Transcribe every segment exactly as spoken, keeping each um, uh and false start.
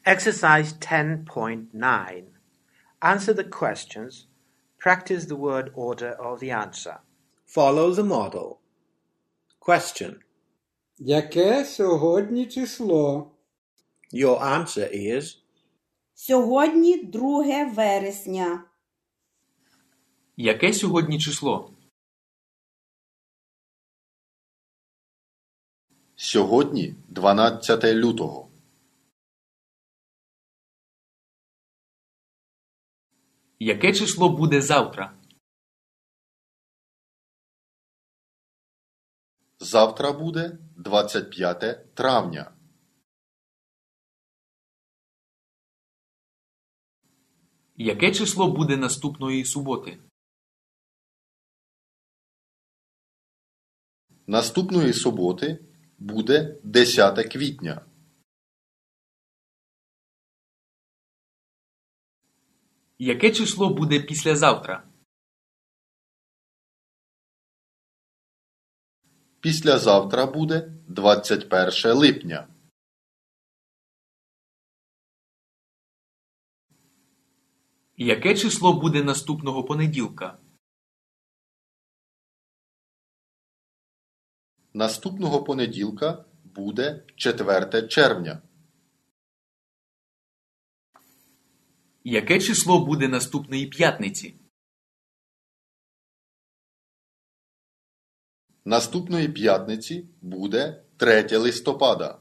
Exercise ten point nine. Answer the questions. Practice the word order of the answer. Follow the model. Question. Яке сьогодні число? Your answer is Сьогодні друге вересня. Яке сьогодні число? Сьогодні дванадцяте лютого. Яке число буде завтра? Завтра буде двадцять п'яте травня. Яке число буде наступної суботи? Наступної суботи буде десяте квітня. Яке число буде післязавтра? Післязавтра буде двадцять перше липня. Яке число буде наступного понеділка? Наступного понеділка буде четверте червня. Яке число буде наступної п'ятниці? Наступної п'ятниці буде третє листопада.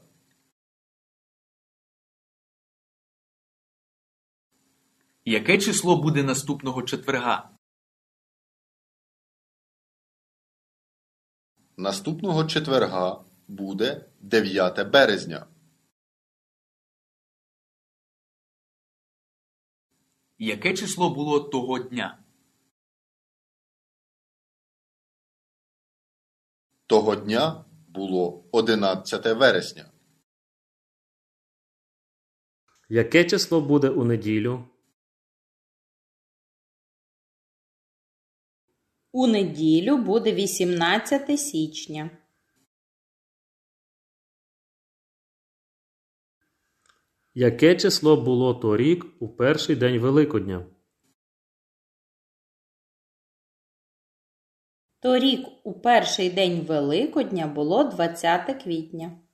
Яке число буде наступного четверга? Наступного четверга буде дев'яте березня. Яке число було того дня? Того дня було одинадцяте вересня. Яке число буде у неділю? У неділю буде вісімнадцяте січня. Яке число було торік у перший день Великодня? Торік у перший день Великодня було двадцяте квітня.